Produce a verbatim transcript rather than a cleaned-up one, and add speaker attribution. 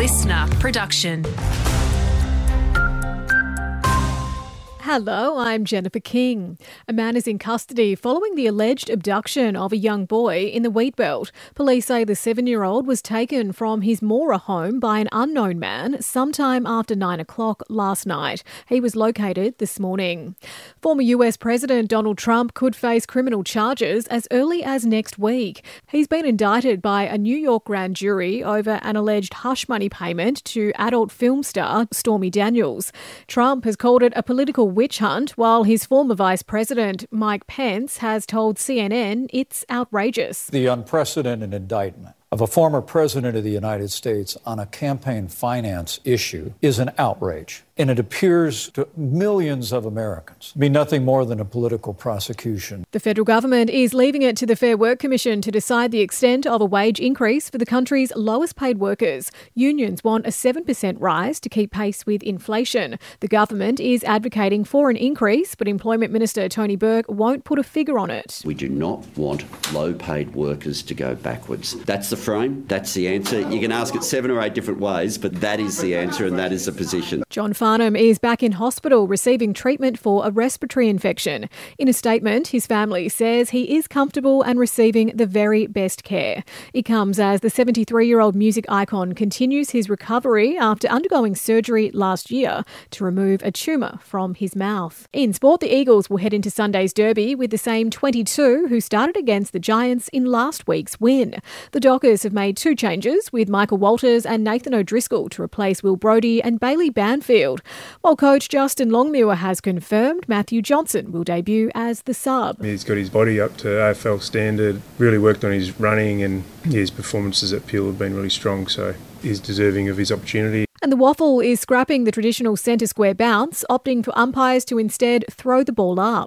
Speaker 1: listener production.
Speaker 2: Hello, I'm Jennifer King. A man is in custody following the alleged abduction of a young boy in the Wheatbelt. Police say the seven-year-old was taken from his Mora home by an unknown man sometime after nine o'clock last night. He was located this morning. Former U S President Donald Trump could face criminal charges as early as next week. He's been indicted by a New York grand jury over an alleged hush money payment to adult film star Stormy Daniels. Trump has called it a political witch hunt, while his former Vice President Mike Pence has told C N N it's outrageous.
Speaker 3: The unprecedented indictment of a former president of the United States on a campaign finance issue is an outrage, and it appears to millions of Americans to be nothing more than a political prosecution.
Speaker 2: The federal government is leaving it to the Fair Work Commission to decide the extent of a wage increase for the country's lowest paid workers. Unions want a seven percent rise to keep pace with inflation. The government is advocating for an increase, but Employment Minister Tony Burke won't put a figure on it.
Speaker 4: We do not want low-paid workers to go backwards. That's the frame, that's the answer. You can ask it seven or eight different ways, but that is the answer and that is the position.
Speaker 2: John Farnham is back in hospital receiving treatment for a respiratory infection. In a statement, his family says he is comfortable and receiving the very best care. It comes as the seventy-three-year-old music icon continues his recovery after undergoing surgery last year to remove a tumour from his mouth. In sport, the Eagles will head into Sunday's derby with the same twenty-two who started against the Giants in last week's win. The Dockers have made two changes, with Michael Walters and Nathan O'Driscoll to replace Will Brodie and Bailey Banfield, while coach Justin Longmuir has confirmed Matthew Johnson will debut as the sub.
Speaker 5: He's got his body up to A F L standard, really worked on his running, and his performances at Peel have been really strong, so he's deserving of his opportunity.
Speaker 2: And the Waffle is scrapping the traditional centre square bounce, opting for umpires to instead throw the ball up.